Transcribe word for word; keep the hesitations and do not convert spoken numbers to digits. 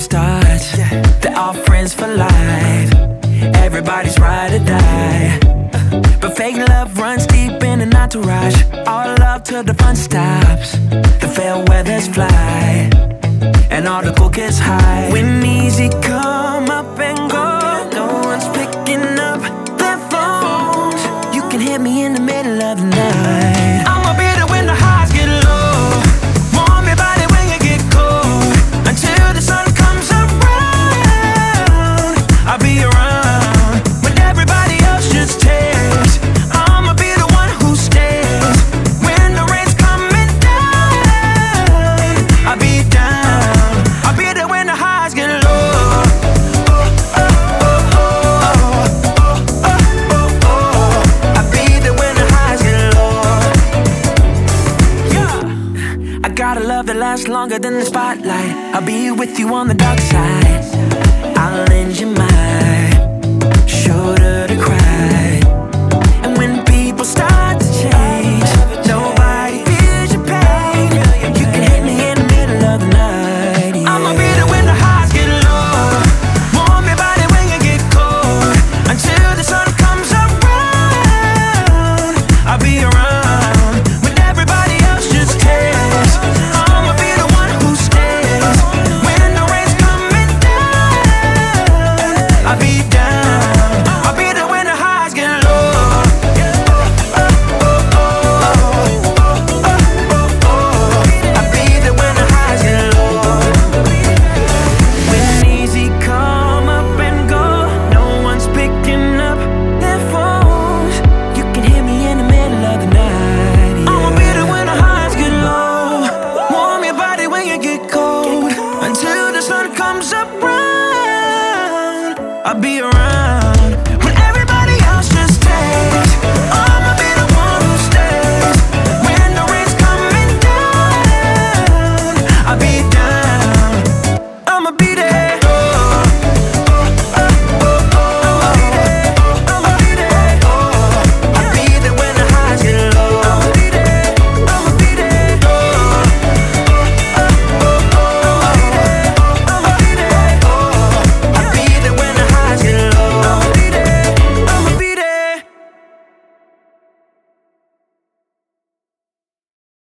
starts, they're all friends for life. Everybody's ride or die. But fake love runs deep in an entourage. All love till the fun stops. The fair weathers fly, and all the cool kids hide. When easy come up and go, no one's picking up their phones. You can hit me in the middle of the night. I'ma be there when the highs get low. Warm your body when you get cold. Until the sun comes around, I'll be around when everybody else just tears. I'ma be the one who stays when the rain's coming down. I'll be down. I'll be there when the highs get low. Oh, oh, oh, oh, oh, oh, oh, oh. I'll be there when the highs get low. Yeah, I got a love that lasts longer than the spotlight. I'll be with you on the dark side. I'll lend you my shoulder to cry. And when people start to change, nobody feels your pain. You can hit me in the middle of the night, yeah. I'ma be there when the highs get low. Warm your body when you get cold. Until the sun comes around, I'll be around when everybody else just tears. I'ma be the one who stays when the rain's coming down. I'll be down. I'll be there when the highs get low. Oh, oh, oh, oh, oh, oh, oh. I'll be there when the highs get low. When easy come up and go, no one's picking up their phones. You can hear me in the middle of the night, yeah. I'ma be there when the highs get low. Warm your body when you get cold. Until the sun comes around, I'll be around.